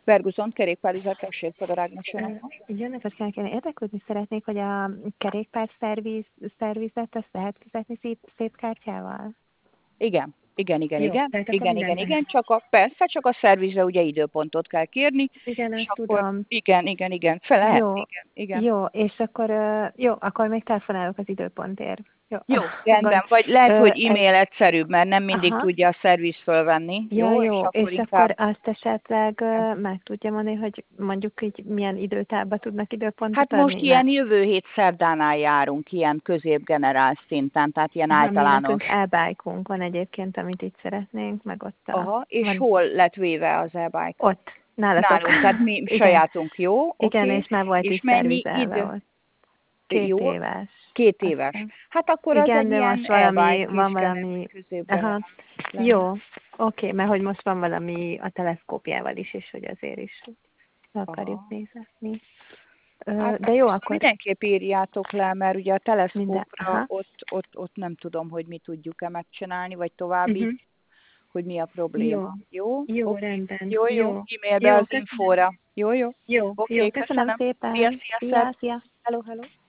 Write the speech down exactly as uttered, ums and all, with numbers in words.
Verguzont kerékpárüzlet, tessék, Fodor Ágnes jön a szó. Jó napot kívánok, én érdeklődni szeretnék, hogy a kerékpár szerviz, szervizet azt lehet fizetni szép, szép kártyával? Igen, igen, igen, Jó, igen, tehát akkor igen, igen, mindent igen, csak a, persze, csak a szervizre ugye időpontot kell kérni, Igen, és ezt akkor tudom. igen, igen, igen, fel lehet, Jó, igen, igen. jó, és akkor, ö, jó, akkor még telefonálok az időpontért. Jó, Jó, rendben, gond. vagy lehet, Ö, hogy ez, e-mail egyszerűbb, mert nem mindig aha, tudja a szerviz fölvenni, ja, jó, és jó, akkor és akkor inkább. azt esetleg ö, meg tudja mondani, hogy mondjuk így milyen időtávban tudnak időpontot Hát most adni, mert ilyen jövő hét szerdánál járunk, ilyen középgenerált szinten, tehát ilyen ha mi nekünk általános. e-bike-unk van egyébként, amit itt szeretnénk, meg ott a, Aha, és van hol lett véve az e-bike? ott, nálatok. Nálunk, tehát mi Igen, sajátunk, jó, oké, igen, okay. és már volt És is mennyi szervizelve idő? ott. Két Jó, éves, két azt éves. hiszem. Hát akkor az Igen, egy de ilyen most valami, e-bike van kiskenet valami, középgenerált aha, lenne. jó, oké, mert hogy most van valami a teleszkópjával is, és hogy azért is le akarjuk Aha. nézni. Ö, Hát De jó, ezt akkor mindenképp írjátok le, mert ugye a minden, teleszkópra aha. ott, ott, ott nem tudom, hogy mi tudjuk-e megcsinálni, vagy további, Uh-huh. hogy mi a Jó, probléma. Jó? jó, Oké. rendben, Jó, jó. jó, E-mailbe jó, az köszönöm. infóra. Jó, jó. Jó, jó, Oké, köszönöm köszönöm. Szia, szépen. szia, szia. Szia, szia. Hello, hello.